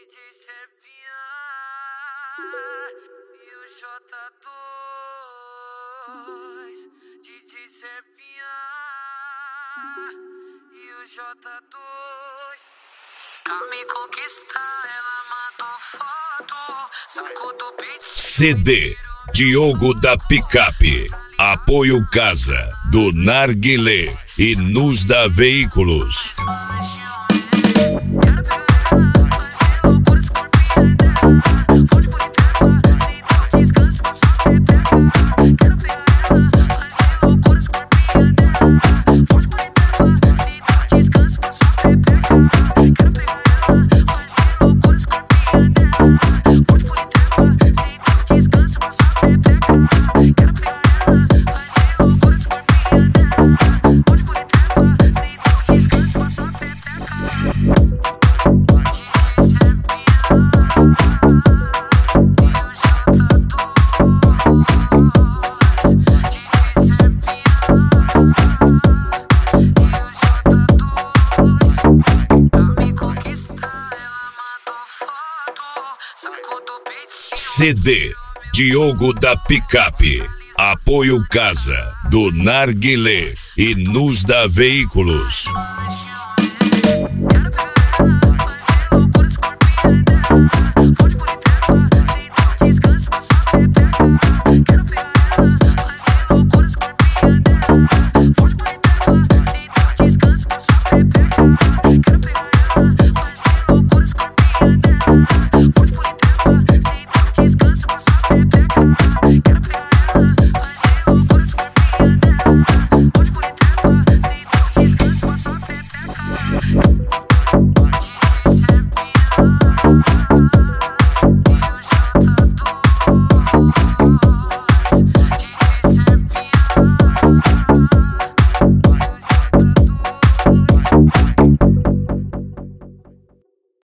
Serpinha e o J2. DJ Serpinha e o J2. Pra me conquistar, ela mandou foto, saco do peito. CD Diogo da Picape. Apoio Casa do Narguilé e Nos da Veículos. CD Diogo da Picape. Apoio Casa do Narguilé e Nos da Veículos.